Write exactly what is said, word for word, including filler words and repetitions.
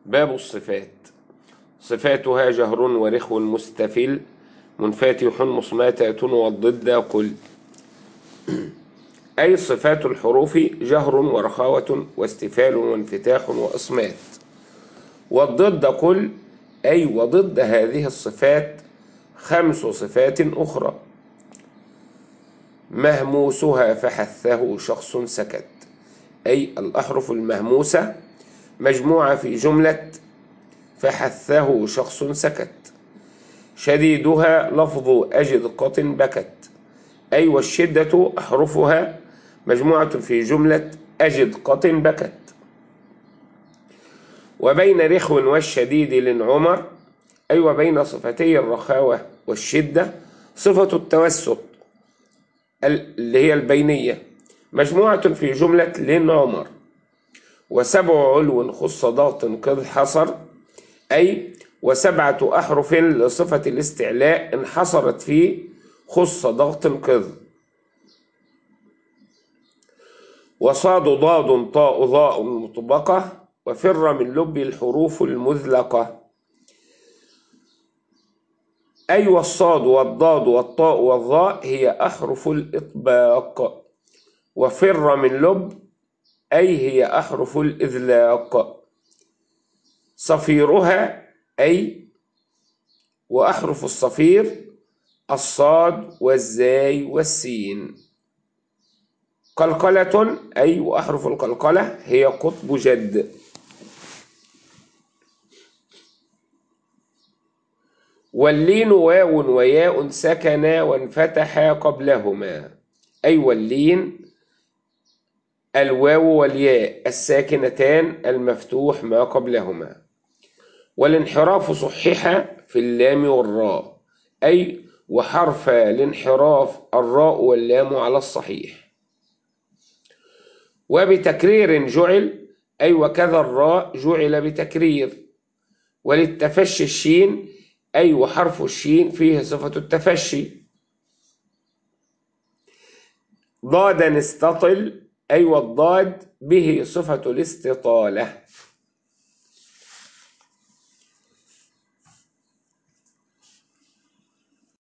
باب الصفات. صفاتها جهر ورخو مستفل منفتح مصمتة والضد قل. أي صفات الحروف جهر ورخاوة واستفال وانفتاح وإصمات. والضد قل أي وضد هذه الصفات خمس صفات أخرى. مهموسها فحثه شخص سكت، أي الأحرف المهموسة مجموعة في جملة فحثه شخص سكت. شديدها لفظ أجد قط بكت، أي والشدة أحرفها مجموعة في جملة أجد قط بكت. وبين رخو والشديد للعمر، أي وبين صفتي الرخاوة والشدة صفة التوسط اللي هي البينية مجموعة في جملة للعمر. وسبع علو خص ضغط قذ حصر، أي وسبعة أحرف لصفة الاستعلاء انحصرت في خص ضغط قذ. وصاد ضاد طاء ضاء مطبقة وفر من لب الحروف المذلقة، أي والصاد والضاد والطاء والظاء هي أحرف الإطباق. وفر من لب أي هي أحرف الإذلاق. صفيرها أي وأحرف الصفير الصاد والزاي والسين. قلقلة أي وأحرف القلقلة هي قطب جد. واللين واو وياء سكنا وانفتحا قبلهما، أي واللين الواو والياء الساكنتان المفتوح ما قبلهما. والانحراف صحح في اللام والراء، أي وحرف الانحراف الراء واللام على الصحيح. وبتكرير جعل، أي وكذا الراء جعل بتكرير. وللتفشي الشين، أي وحرف الشين فيه صفة التفشي. ضادا استطل، أي والضاد به صفة الاستطالة.